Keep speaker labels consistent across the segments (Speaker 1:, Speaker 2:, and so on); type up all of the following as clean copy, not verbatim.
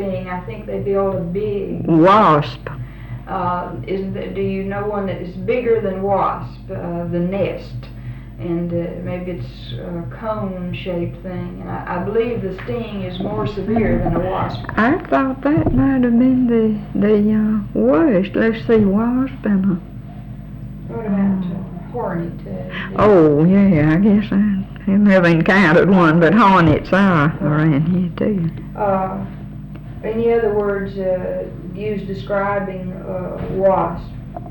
Speaker 1: sting. I think they build a big
Speaker 2: wasp.
Speaker 1: Do you know one that is bigger than wasp? The nest, and maybe it's a cone-shaped thing. And I believe the sting is more severe than a wasp.
Speaker 2: I thought that might have been the worst. Let's see, wasp and a...
Speaker 1: What about hornet?
Speaker 2: Oh, yeah, I guess I haven't encountered one, but hornets are around here too.
Speaker 1: Any other words used describing wasp?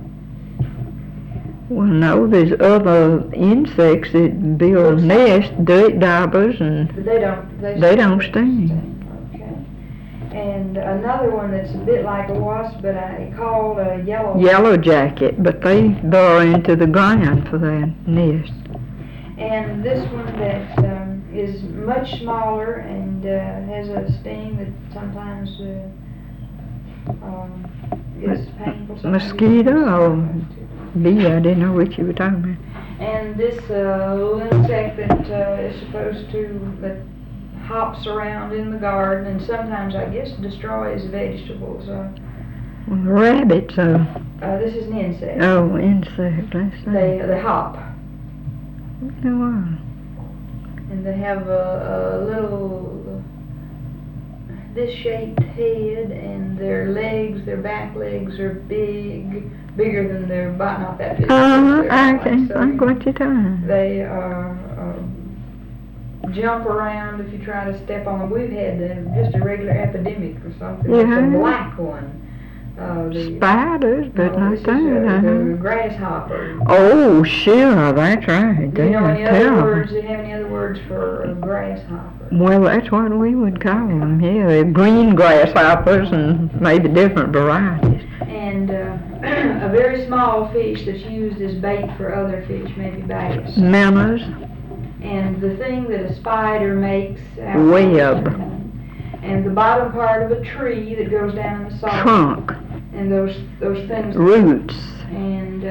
Speaker 2: Well, no, there's other insects that build nests, dirt daubers, and
Speaker 1: But
Speaker 2: they don't sting.
Speaker 1: Okay. And another one that's a bit like a wasp, but I called a
Speaker 2: yellow jacket, but they burrow into the ground for their nest.
Speaker 1: And this one that is much smaller and has a sting that sometimes is painful.
Speaker 2: Mosquito or bee? I didn't know which you were talking about.
Speaker 1: And this little insect that is supposed to, that hops around in the garden and sometimes I guess destroys vegetables.
Speaker 2: Rabbits.
Speaker 1: This is an insect.
Speaker 2: Oh, insect.
Speaker 1: They hop.
Speaker 2: No.
Speaker 1: And they have a little this-shaped head, and their legs, their back legs are bigger than their body. Not that big.
Speaker 2: I think what you're talking.
Speaker 1: They jump around if you try to step on them. We've had just a regular epidemic or something.
Speaker 2: Yeah.
Speaker 1: It's a black one.
Speaker 2: Spiders, but not that.
Speaker 1: The grasshopper.
Speaker 2: Oh, sure, that's right.
Speaker 1: Do you know any other words? Do you have any other words for a grasshopper?
Speaker 2: Well, that's what we would call them. Yeah, they're green grasshoppers and maybe different varieties.
Speaker 1: And a very small fish that's used as bait for other fish, maybe bass.
Speaker 2: Minnows.
Speaker 1: And the thing that a spider makes out
Speaker 2: web.
Speaker 1: And the bottom part of a tree that goes down in the soil.
Speaker 2: Trunk.
Speaker 1: And those things.
Speaker 2: Roots.
Speaker 1: And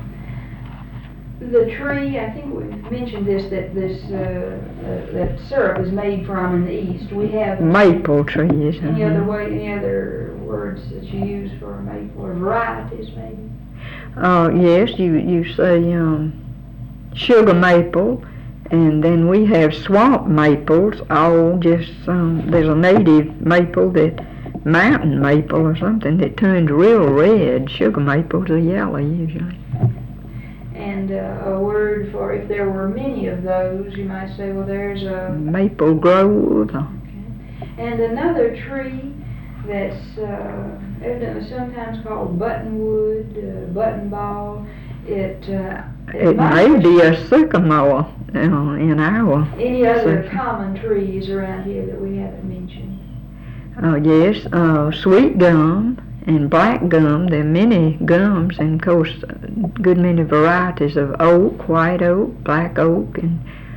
Speaker 1: the tree, I think we've mentioned this, that that syrup is made from in the East. We have
Speaker 2: maple trees.
Speaker 1: Any other words that you use for maple or varieties maybe?
Speaker 2: Yes, you say sugar maple. And then we have swamp maples, there's a native maple mountain maple or something that turns real red. Sugar maples are yellow usually.
Speaker 1: And a word for, if there were many of those, you might say, well, there's a...
Speaker 2: Maple grove.
Speaker 1: Okay. And another tree that's evidently sometimes called buttonwood, buttonball, it
Speaker 2: may be a sycamore in our...
Speaker 1: Any other common trees around here that we haven't mentioned?
Speaker 2: Oh, yes, sweet gum and black gum. There are many gums, and of course a good many varieties of oak, white oak, black oak, and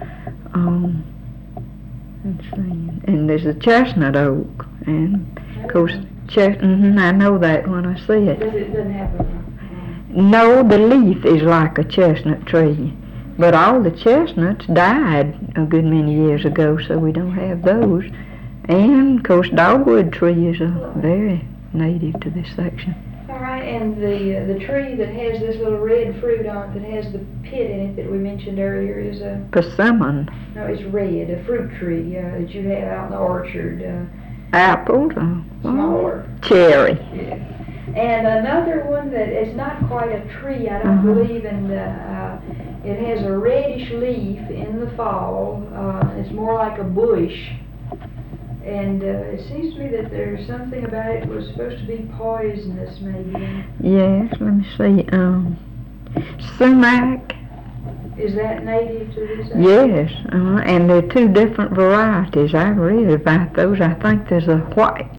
Speaker 2: let's see, and there's a chestnut oak, and of course I know that when I see it.
Speaker 1: It doesn't have a...
Speaker 2: No, the leaf is like a chestnut tree, but all the chestnuts died a good many years ago, so we don't have those. And of course dogwood trees are very native to this section.
Speaker 1: All right, and the tree that has this little red fruit on it, that has the pit in it that we mentioned earlier, is a...
Speaker 2: Persimmon.
Speaker 1: No, it's red, a fruit tree that you have out in the orchard.
Speaker 2: Apples.
Speaker 1: Smaller.
Speaker 2: Cherry.
Speaker 1: Yeah. And another one that is not quite a tree, I don't believe, and it has a reddish leaf in the fall. It's more like a bush. And it seems to me that there's something about it was supposed to be poisonous, maybe.
Speaker 2: Yes, let me see. Sumac.
Speaker 1: Is that native to this area?
Speaker 2: Yes, and there are two different varieties. I read about those. I think there's a white